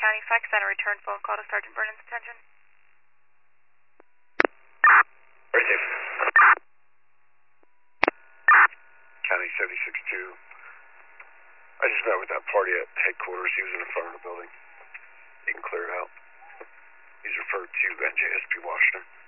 County Fax Center, return phone call to Sergeant Vernon's attention. Received. County 76-2. I just met with that party at headquarters. He was in the front of the building. You can clear it out. He's referred to NJSP Washington.